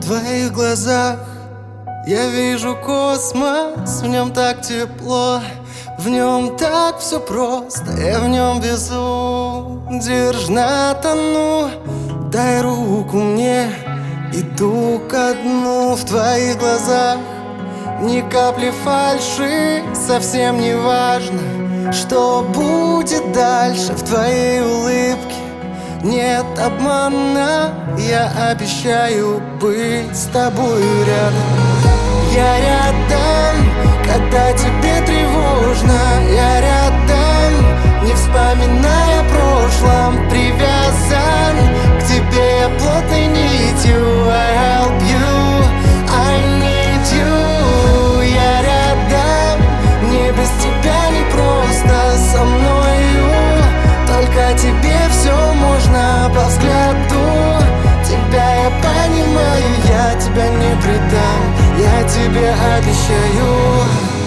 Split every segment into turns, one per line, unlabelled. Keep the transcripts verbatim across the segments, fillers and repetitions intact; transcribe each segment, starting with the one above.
твоих глазах я вижу космос, в нем так тепло, в нем так все просто, я в нем безудержно тону. Дай руку мне, иду ко дну. В твоих глазах ни капли фальши, совсем не важно, что будет дальше. В твоей улыбке нет обмана, я обещаю быть с тобой рядом. Я рядом, когда тебе тревожно, я рядом, не вспоминая о прошлом, привязан к тебе я плотной нитью. I help you, I need you. Я рядом, мне без тебя не просто, со мною только тебе все можно по взгляду. Тебя я понимаю, я тебя не предам, я тебе обещаю.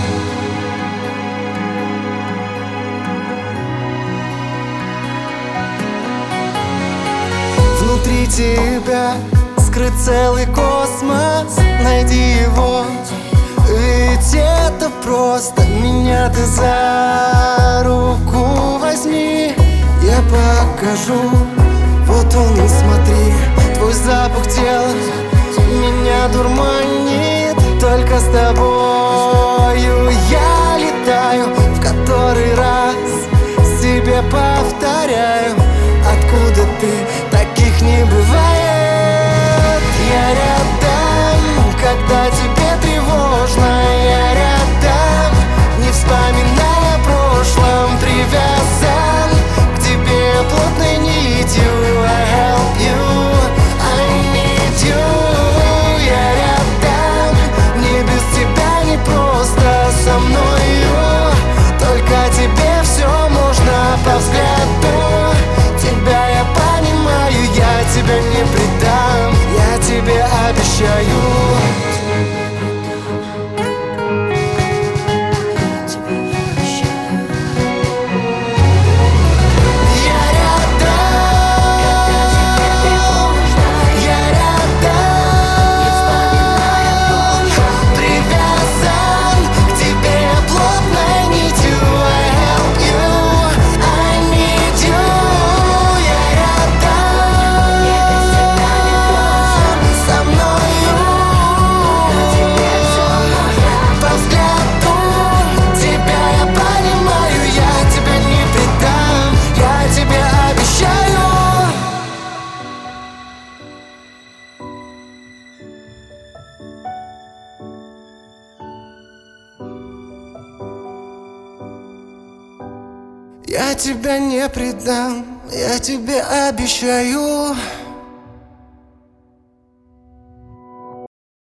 Внутри тебя скрыт целый космос, найди его, ведь это просто. Меня ты за руку возьми, я покажу. Вот он, смотри, твой запах тела меня дурманит. Только с тобою я летаю, в который раз себе повторяю: откуда ты, таких не бывает. Я рядом, когда тебе тревожно, я рядом, не вспоминая о прошлом, привязан к тебе плотной нитью. I help you, I need you. Я рядом, мне без тебя не просто, со мною только тебе все можно по взгляду. Тебя я понимаю, я тебя не предам, я тебе обещаю. Я тебя не предам, я тебе обещаю.